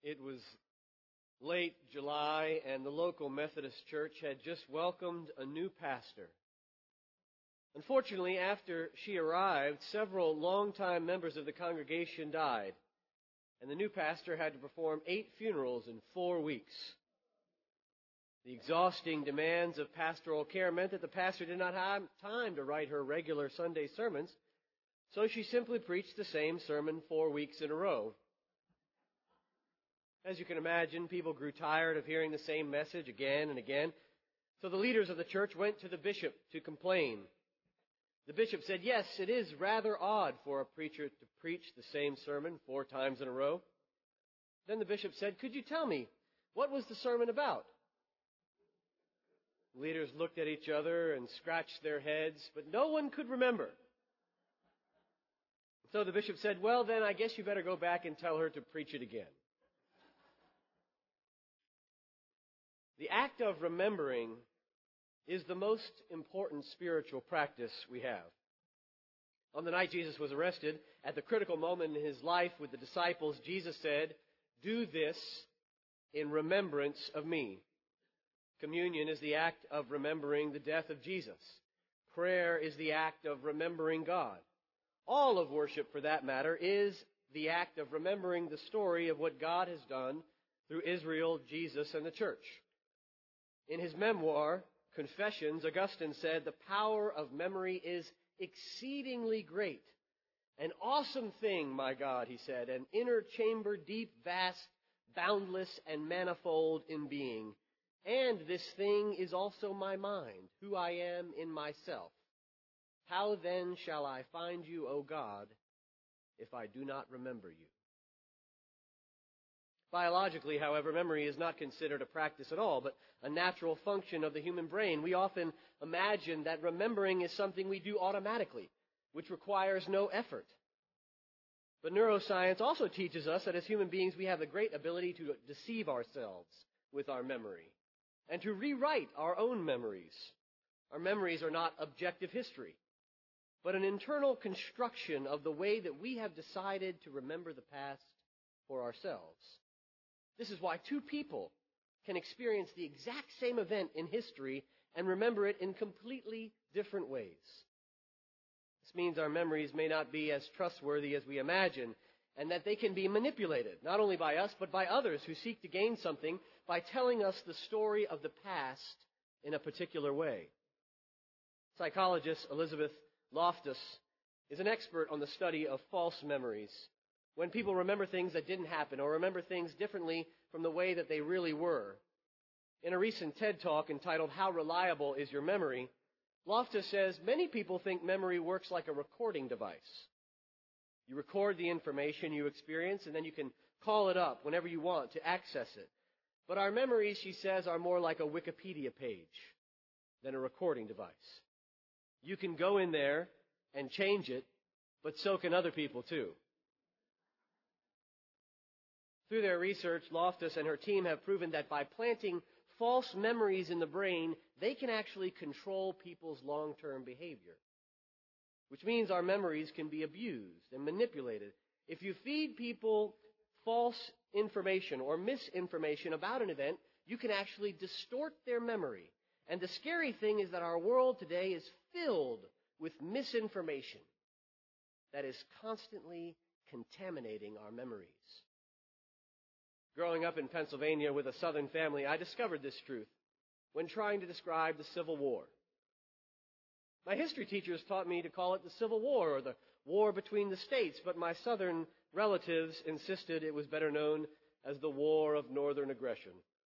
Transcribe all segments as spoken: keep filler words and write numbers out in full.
It was late July, and the local Methodist church had just welcomed a new pastor. Unfortunately, after she arrived, several longtime members of the congregation died, and the new pastor had to perform eight funerals in four weeks. The exhausting demands of pastoral care meant that the pastor did not have time to write her regular Sunday sermons, so she simply preached the same sermon four weeks in a row. As you can imagine, people grew tired of hearing the same message again and again, so the leaders of the church went to the bishop to complain. The bishop said, "Yes, it is rather odd for a preacher to preach the same sermon four times in a row." Then the bishop said, "Could you tell me, what was the sermon about?" The leaders looked at each other and scratched their heads, but no one could remember. So the bishop said, "Well, then I guess you better go back and tell her to preach it again." The act of remembering is the most important spiritual practice we have. On the night Jesus was arrested, at the critical moment in his life with the disciples, Jesus said, "Do this in remembrance of me." Communion is the act of remembering the death of Jesus. Prayer is the act of remembering God. All of worship, for that matter, is the act of remembering the story of what God has done through Israel, Jesus, and the church. In his memoir, Confessions, Augustine said, "The power of memory is exceedingly great. An awesome thing, my God," he said, "an inner chamber, deep, vast, boundless, and manifold in being. And this thing is also my mind, who I am in myself. How then shall I find you, O God, if I do not remember you?" Biologically, however, memory is not considered a practice at all, but a natural function of the human brain. We often imagine that remembering is something we do automatically, which requires no effort. But neuroscience also teaches us that as human beings, we have the great ability to deceive ourselves with our memory and to rewrite our own memories. Our memories are not objective history, but an internal construction of the way that we have decided to remember the past for ourselves. This is why two people can experience the exact same event in history and remember it in completely different ways. This means our memories may not be as trustworthy as we imagine, and that they can be manipulated, not only by us, but by others who seek to gain something by telling us the story of the past in a particular way. Psychologist Elizabeth Loftus is an expert on the study of false memories, when people remember things that didn't happen or remember things differently from the way that they really were. In a recent TED Talk entitled "How Reliable is Your Memory?", Loftus says many people think memory works like a recording device. You record the information you experience, and then you can call it up whenever you want to access it. But our memories, she says, are more like a Wikipedia page than a recording device. You can go in there and change it, but so can other people too. Through their research, Loftus and her team have proven that by planting false memories in the brain, they can actually control people's long-term behavior, which means our memories can be abused and manipulated. If you feed people false information or misinformation about an event, you can actually distort their memory. And the scary thing is that our world today is filled with misinformation that is constantly contaminating our memories. Growing up in Pennsylvania with a Southern family, I discovered this truth when trying to describe the Civil War. My history teachers taught me to call it the Civil War or the war between the states, but my Southern relatives insisted it was better known as the War of Northern Aggression.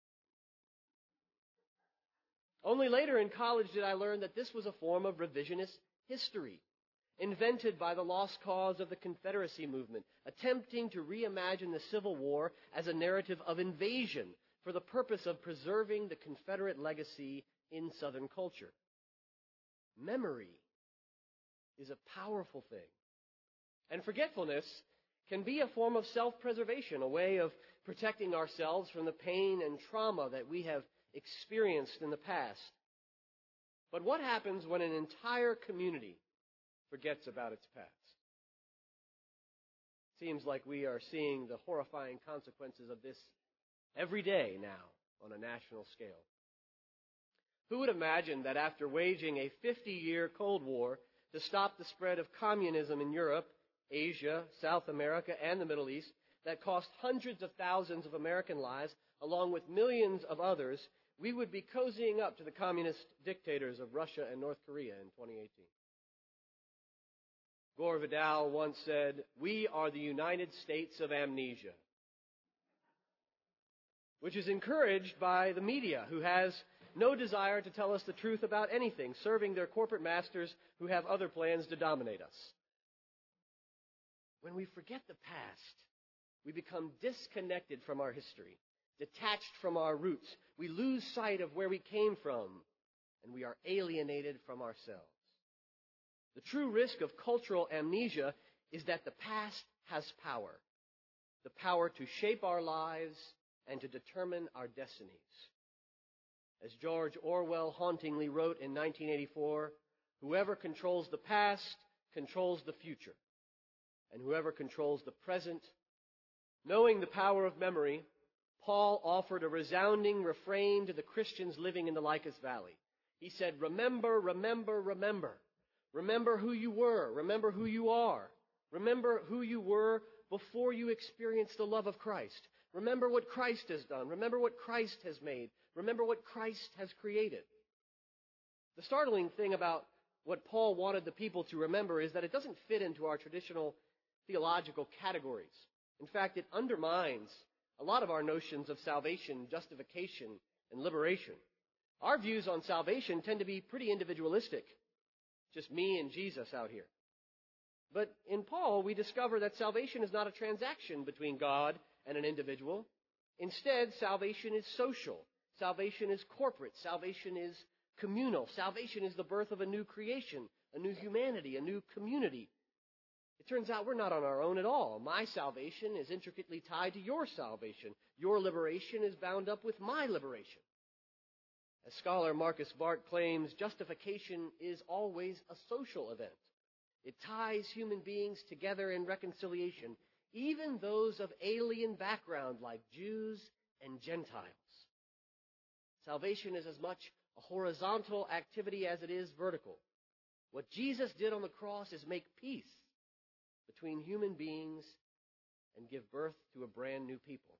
Only later in college did I learn that this was a form of revisionist history, invented by the lost cause of the Confederacy movement, attempting to reimagine the Civil War as a narrative of invasion for the purpose of preserving the Confederate legacy in Southern culture. Memory is a powerful thing. And forgetfulness can be a form of self-preservation, a way of protecting ourselves from the pain and trauma that we have experienced in the past. But what happens when an entire community forgets about its past? Seems like we are seeing the horrifying consequences of this every day now on a national scale. Who would imagine that after waging a fifty-year Cold War to stop the spread of communism in Europe, Asia, South America, and the Middle East, that cost hundreds of thousands of American lives, along with millions of others, we would be cozying up to the communist dictators of Russia and North Korea in twenty eighteen. Gore Vidal once said, "We are the United States of amnesia," which is encouraged by the media, who has no desire to tell us the truth about anything, serving their corporate masters who have other plans to dominate us. When we forget the past, we become disconnected from our history, detached from our roots. We lose sight of where we came from, and we are alienated from ourselves. The true risk of cultural amnesia is that the past has power, the power to shape our lives and to determine our destinies. As George Orwell hauntingly wrote in nineteen eighty-four, whoever controls the past controls the future, and whoever controls the present. Knowing the power of memory, Paul offered a resounding refrain to the Christians living in the Lycus Valley. He said, remember, remember, remember. Remember who you were. Remember who you are. Remember who you were before you experienced the love of Christ. Remember what Christ has done. Remember what Christ has made. Remember what Christ has created. The startling thing about what Paul wanted the people to remember is that it doesn't fit into our traditional theological categories. In fact, it undermines a lot of our notions of salvation, justification, and liberation. Our views on salvation tend to be pretty individualistic. Just me and Jesus out here. But in Paul, we discover that salvation is not a transaction between God and an individual. Instead, salvation is social. Salvation is corporate. Salvation is communal. Salvation is the birth of a new creation, a new humanity, a new community. It turns out we're not on our own at all. My salvation is intricately tied to your salvation. Your liberation is bound up with my liberation. As scholar Marcus Bart claims, justification is always a social event. It ties human beings together in reconciliation, even those of alien background like Jews and Gentiles. Salvation is as much a horizontal activity as it is vertical. What Jesus did on the cross is make peace between human beings and give birth to a brand new people.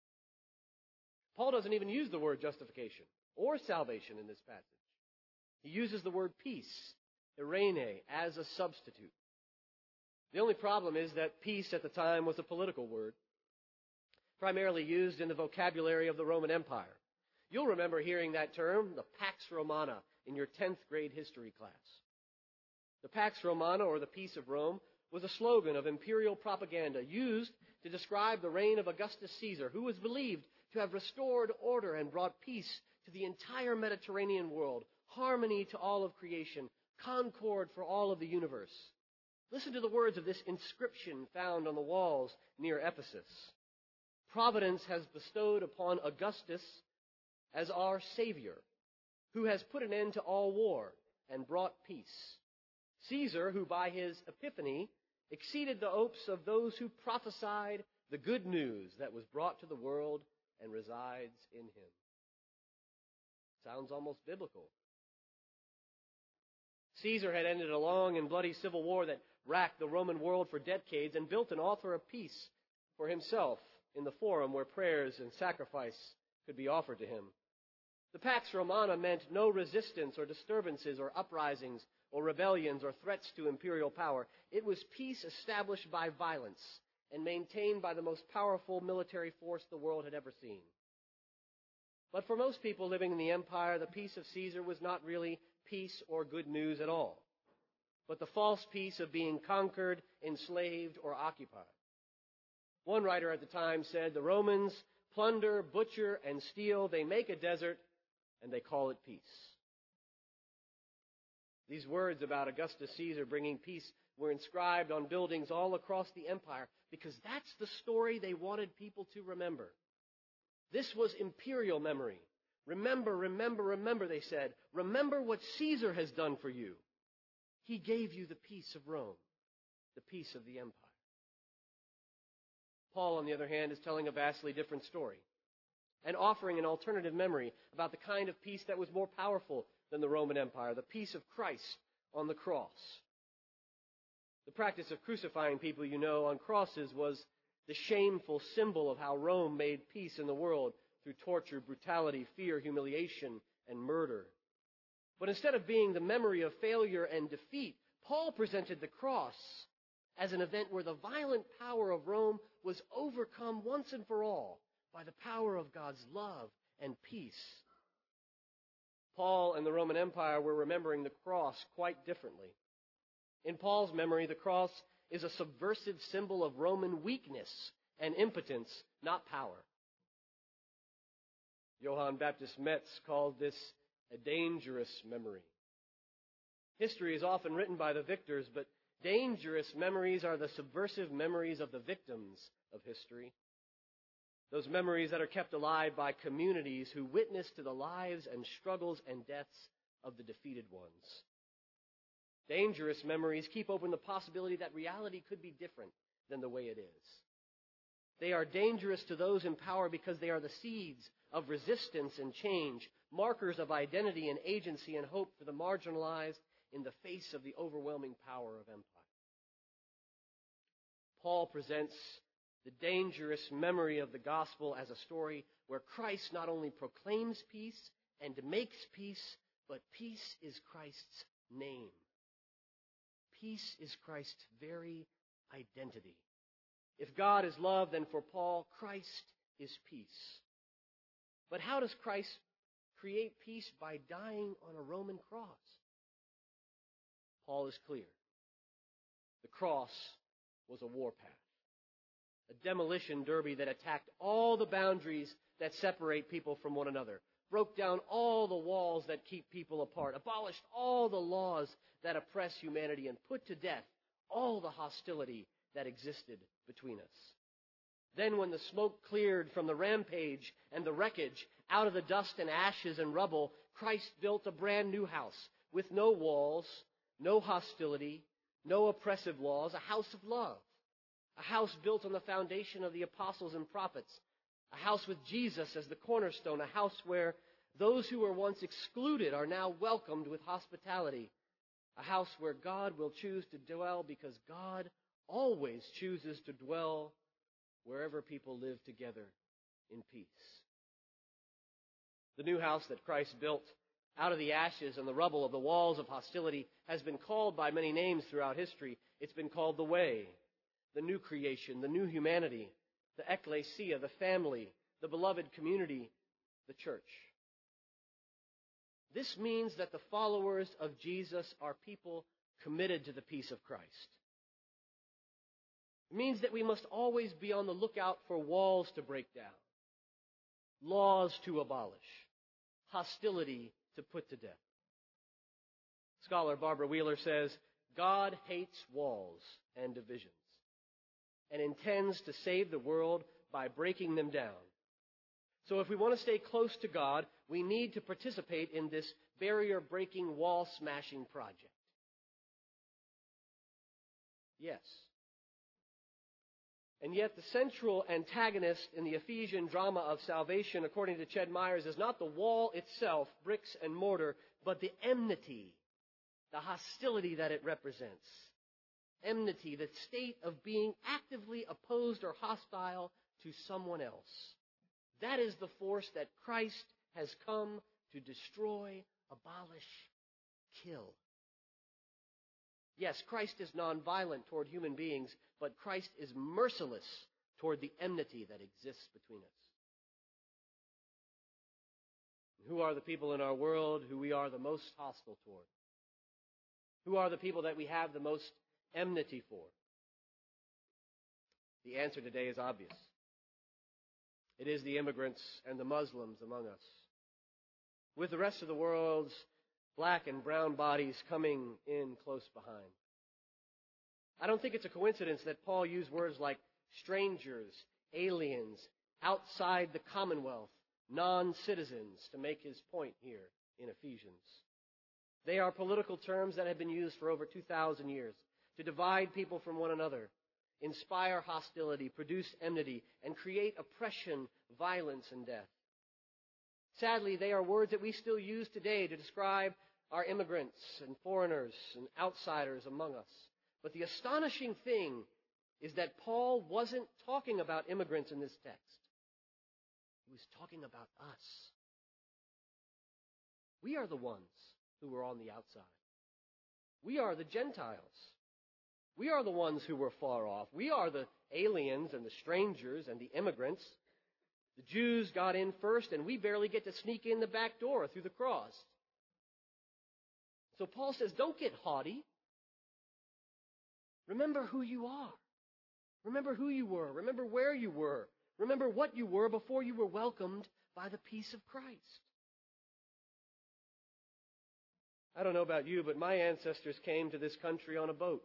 Paul doesn't even use the word justification or salvation in this passage. He uses the word peace, eirene, as a substitute. The only problem is that peace at the time was a political word, primarily used in the vocabulary of the Roman Empire. You'll remember hearing that term, the Pax Romana, in your tenth grade history class. The Pax Romana, or the Peace of Rome, was a slogan of imperial propaganda used to describe the reign of Augustus Caesar, who was believed to have restored order and brought peace to the entire Mediterranean world, harmony to all of creation, concord for all of the universe. Listen to the words of this inscription found on the walls near Ephesus. Providence has bestowed upon Augustus as our Savior, who has put an end to all war and brought peace. Caesar, who by his epiphany exceeded the hopes of those who prophesied the good news that was brought to the world and resides in him. Sounds almost biblical. Caesar had ended a long and bloody civil war that racked the Roman world for decades and built an altar of peace for himself in the forum where prayers and sacrifice could be offered to him. The Pax Romana meant no resistance or disturbances or uprisings or rebellions or threats to imperial power. It was peace established by violence and maintained by the most powerful military force the world had ever seen. But for most people living in the empire, the peace of Caesar was not really peace or good news at all, but the false peace of being conquered, enslaved, or occupied. One writer at the time said, the Romans plunder, butcher, and steal. They make a desert, and they call it peace. These words about Augustus Caesar bringing peace were inscribed on buildings all across the empire because that's the story they wanted people to remember. This was imperial memory. Remember, remember, remember, they said. Remember what Caesar has done for you. He gave you the peace of Rome, the peace of the empire. Paul, on the other hand, is telling a vastly different story and offering an alternative memory about the kind of peace that was more powerful than the Roman Empire, the peace of Christ on the cross. The practice of crucifying people, you know, on crosses was the shameful symbol of how Rome made peace in the world through torture, brutality, fear, humiliation, and murder. But instead of being the memory of failure and defeat, Paul presented the cross as an event where the violent power of Rome was overcome once and for all by the power of God's love and peace. Paul and the Roman Empire were remembering the cross quite differently. In Paul's memory, the cross is a subversive symbol of Roman weakness and impotence, not power. Johann Baptist Metz called this a dangerous memory. History is often written by the victors, but dangerous memories are the subversive memories of the victims of history. Those memories that are kept alive by communities who witness to the lives and struggles and deaths of the defeated ones. Dangerous memories keep open the possibility that reality could be different than the way it is. They are dangerous to those in power because they are the seeds of resistance and change, markers of identity and agency and hope for the marginalized in the face of the overwhelming power of empire. Paul presents the dangerous memory of the gospel as a story where Christ not only proclaims peace and makes peace, but peace is Christ's name. Peace is Christ's very identity. If God is love, then for Paul, Christ is peace. But how does Christ create peace? By dying on a Roman cross. Paul is clear. The cross was a warpath, a demolition derby that attacked all the boundaries that separate people from one another, broke down all the walls that keep people apart, abolished all the laws that oppress humanity, and put to death all the hostility that existed between us. Then when the smoke cleared from the rampage and the wreckage, out of the dust and ashes and rubble, Christ built a brand new house with no walls, no hostility, no oppressive laws, a house of love, a house built on the foundation of the apostles and prophets, a house with Jesus as the cornerstone, a house where those who were once excluded are now welcomed with hospitality, a house where God will choose to dwell because God always chooses to dwell wherever people live together in peace. The new house that Christ built out of the ashes and the rubble of the walls of hostility has been called by many names throughout history. It's been called the Way, the new creation, the new humanity, the ecclesia, the family, the beloved community, the church. This means that the followers of Jesus are people committed to the peace of Christ. It means that we must always be on the lookout for walls to break down, laws to abolish, hostility to put to death. Scholar Barbara Wheeler says, God hates walls and divisions and intends to save the world by breaking them down. So if we want to stay close to God, we need to participate in this barrier-breaking, wall-smashing project. Yes. And yet the central antagonist in the Ephesian drama of salvation, according to Ched Myers, is not the wall itself, bricks and mortar, but the enmity, the hostility that it represents. Enmity, the state of being actively opposed or hostile to someone else. That is the force that Christ has come to destroy, abolish, kill. Yes, Christ is nonviolent toward human beings, but Christ is merciless toward the enmity that exists between us. Who are the people in our world who we are the most hostile toward? Who are the people that we have the most enmity for? The answer today is obvious. It is the immigrants and the Muslims among us, with the rest of the world's black and brown bodies coming in close behind. I don't think it's a coincidence that Paul used words like strangers, aliens, outside the commonwealth, non-citizens, to make his point here in Ephesians. They are political terms that have been used for over two thousand years to divide people from one another inspire hostility, produce enmity, and create oppression, violence, and death. Sadly, they are words that we still use today to describe our immigrants and foreigners and outsiders among us. But the astonishing thing is that Paul wasn't talking about immigrants in this text. He was talking about us. We are the ones who were on the outside. We are the Gentiles. We are the ones who were far off. We are the aliens and the strangers and the immigrants. The Jews got in first, and we barely get to sneak in the back door through the cross. So Paul says, don't get haughty. Remember who you are. Remember who you were. Remember where you were. Remember what you were before you were welcomed by the peace of Christ. I don't know about you, but my ancestors came to this country on a boat.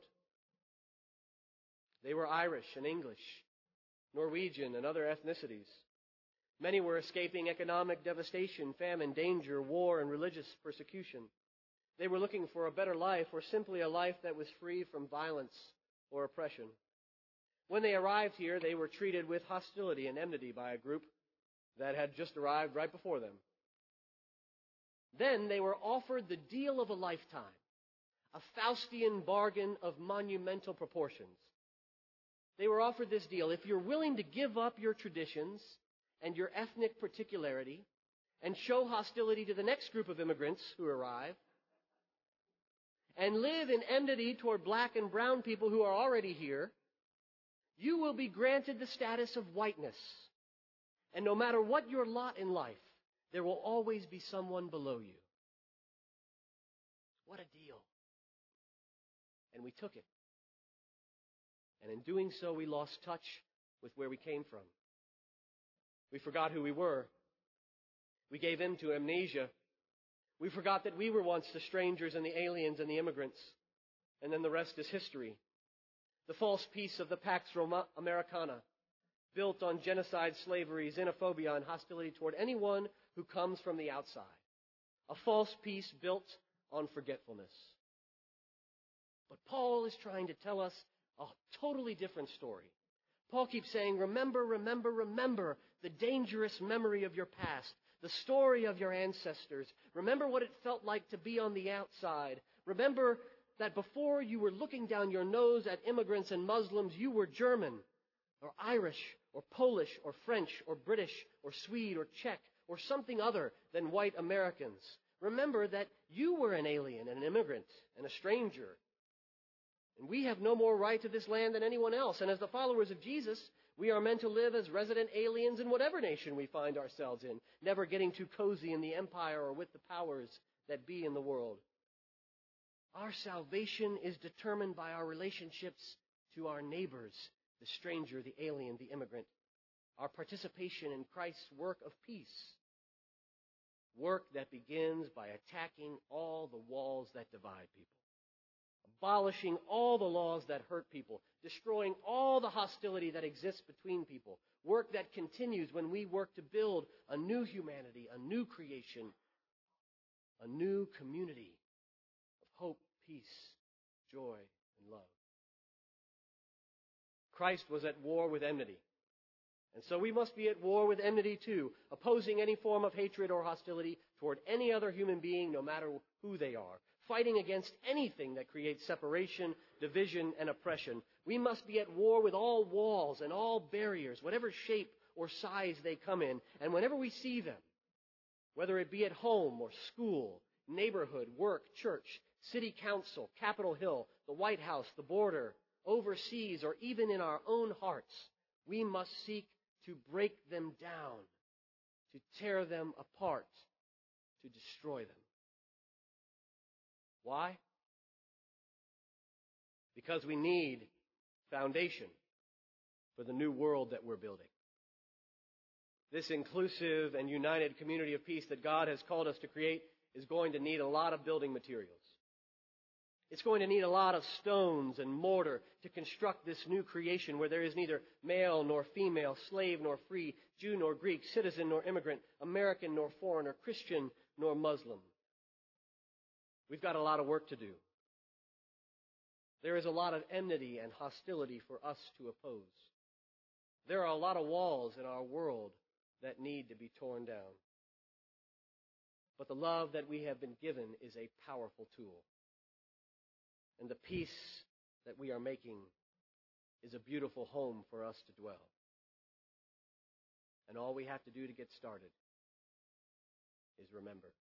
They were Irish and English, Norwegian and other ethnicities. Many were escaping economic devastation, famine, danger, war, and religious persecution. They were looking for a better life, or simply a life that was free from violence or oppression. When they arrived here, they were treated with hostility and enmity by a group that had just arrived right before them. Then they were offered the deal of a lifetime, a Faustian bargain of monumental proportions. They were offered this deal: if you're willing to give up your traditions and your ethnic particularity and show hostility to the next group of immigrants who arrive, and live in enmity toward black and brown people who are already here, you will be granted the status of whiteness. And no matter what your lot in life, there will always be someone below you. What a deal. And we took it. And in doing so, we lost touch with where we came from. We forgot who we were. We gave in to amnesia. We forgot that we were once the strangers and the aliens and the immigrants. And then the rest is history. The false peace of the Pax Roma Americana, built on genocide, slavery, xenophobia, and hostility toward anyone who comes from the outside. A false peace built on forgetfulness. But Paul is trying to tell us a totally different story. Paul keeps saying, remember, remember, remember the dangerous memory of your past, the story of your ancestors. Remember what it felt like to be on the outside. Remember that before you were looking down your nose at immigrants and Muslims, you were German or Irish or Polish or French or British or Swede or Czech or something other than white Americans. Remember that you were an alien and an immigrant and a stranger. And we have no more right to this land than anyone else. And as the followers of Jesus, we are meant to live as resident aliens in whatever nation we find ourselves in, never getting too cozy in the empire or with the powers that be in the world. Our salvation is determined by our relationships to our neighbors, the stranger, the alien, the immigrant. Our participation in Christ's work of peace. Work that begins by attacking all the walls that divide people. Abolishing all the laws that hurt people. Destroying all the hostility that exists between people. Work that continues when we work to build a new humanity, a new creation, a new community of hope, peace, joy, and love. Christ was at war with enmity. And so we must be at war with enmity too, opposing any form of hatred or hostility toward any other human being, no matter who they are. Fighting against anything that creates separation, division, and oppression. We must be at war with all walls and all barriers, whatever shape or size they come in. And whenever we see them, whether it be at home or school, neighborhood, work, church, city council, Capitol Hill, the White House, the border, overseas, or even in our own hearts, we must seek to break them down, to tear them apart, to destroy them. Why? Because we need foundation for the new world that we're building. This inclusive and united community of peace that God has called us to create is going to need a lot of building materials. It's going to need a lot of stones and mortar to construct this new creation where there is neither male nor female, slave nor free, Jew nor Greek, citizen nor immigrant, American nor foreigner, Christian nor Muslim. We've got a lot of work to do. There is a lot of enmity and hostility for us to oppose. There are a lot of walls in our world that need to be torn down. But the love that we have been given is a powerful tool. And the peace that we are making is a beautiful home for us to dwell. And all we have to do to get started is remember.